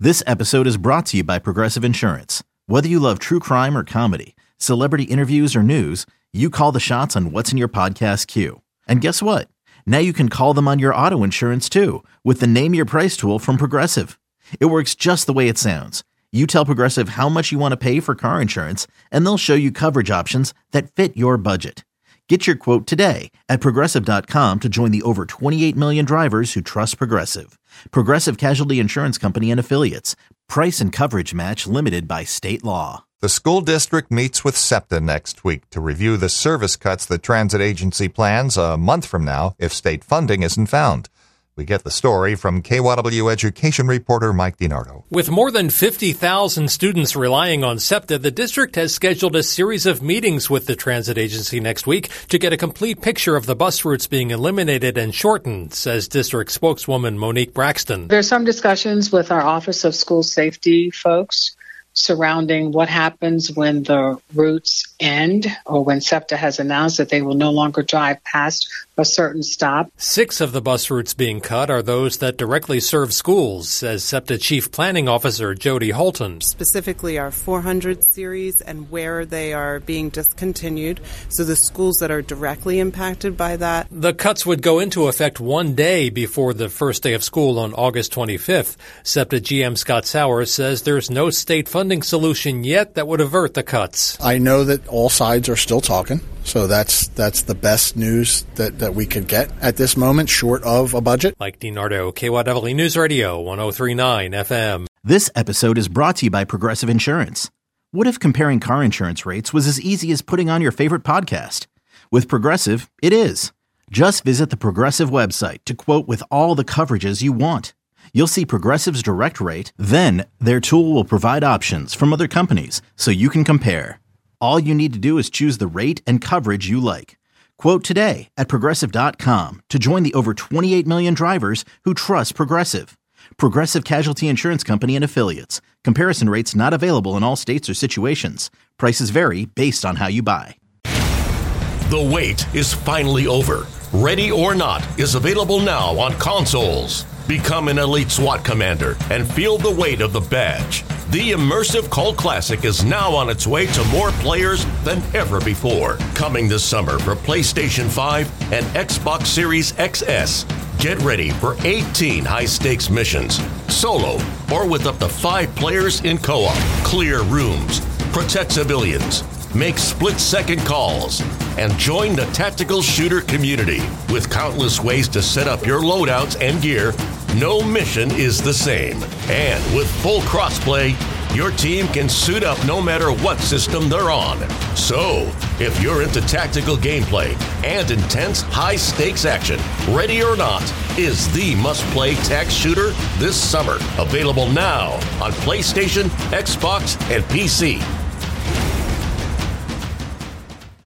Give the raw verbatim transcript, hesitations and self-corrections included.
This episode is brought to you by Progressive Insurance. Whether you love true crime or comedy, celebrity interviews or news, you call the shots on what's in your podcast queue. And guess what? Now you can call them on your auto insurance too with the Name Your Price tool from Progressive. It works just the way it sounds. You tell Progressive how much you want to pay for car insurance, and they'll show you coverage options that fit your budget. Get your quote today at Progressive dot com to join the over twenty-eight million drivers who trust Progressive. Progressive Casualty Insurance Company and Affiliates. Price and coverage match limited by state law. The school district meets with SEPTA next week to review the service cuts the transit agency plans a month from now if state funding isn't found. We get the story from K Y W education reporter Mike DiNardo. With more than fifty thousand students relying on SEPTA, the district has scheduled a series of meetings with the transit agency next week to get a complete picture of the bus routes being eliminated and shortened, says district spokeswoman Monique Braxton. There's some discussions with our Office of School Safety folks surrounding what happens when the routes end or when SEPTA has announced that they will no longer drive past a certain stop. Six of the bus routes being cut are those that directly serve schools, says SEPTA Chief Planning Officer Jody Holton. Specifically our four hundred series and where they are being discontinued, so the schools that are directly impacted by that. The cuts would go into effect one day before the first day of school on August twenty-fifth. SEPTA G M Scott Sowers says there's no state funding solution yet that would avert the cuts. I know that all sides are still talking, so that's that's the best news that, that we could get at this moment, short of a budget. Mike DiNardo, K Y W News Radio, one oh three point nine F M. This episode is brought to you by Progressive Insurance. What if comparing car insurance rates was as easy as putting on your favorite podcast? With Progressive, it is. Just visit the Progressive website to quote with all the coverages you want. You'll see Progressive's direct rate, then their tool will provide options from other companies so you can compare. All you need to do is choose the rate and coverage you like. Quote today at Progressive dot com to join the over twenty-eight million drivers who trust Progressive. Progressive Casualty Insurance Company and Affiliates. Comparison rates not available in all states or situations. Prices vary based on how you buy. The wait is finally over. Ready or Not is available now on consoles. Become an elite SWAT commander and feel the weight of the badge. The immersive Cult Classic is now on its way to more players than ever before. Coming this summer for PlayStation five and Xbox Series X S. Get ready for eighteen high-stakes missions, solo or with up to five players in co-op. Clear rooms, protect civilians, make split-second calls, and join the tactical shooter community. With countless ways to set up your loadouts and gear, no mission is the same. And with full crossplay, your team can suit up no matter what system they're on. So, if you're into tactical gameplay and intense high-stakes action, Ready or Not is the must-play tac shooter this summer. Available now on PlayStation, Xbox, and P C.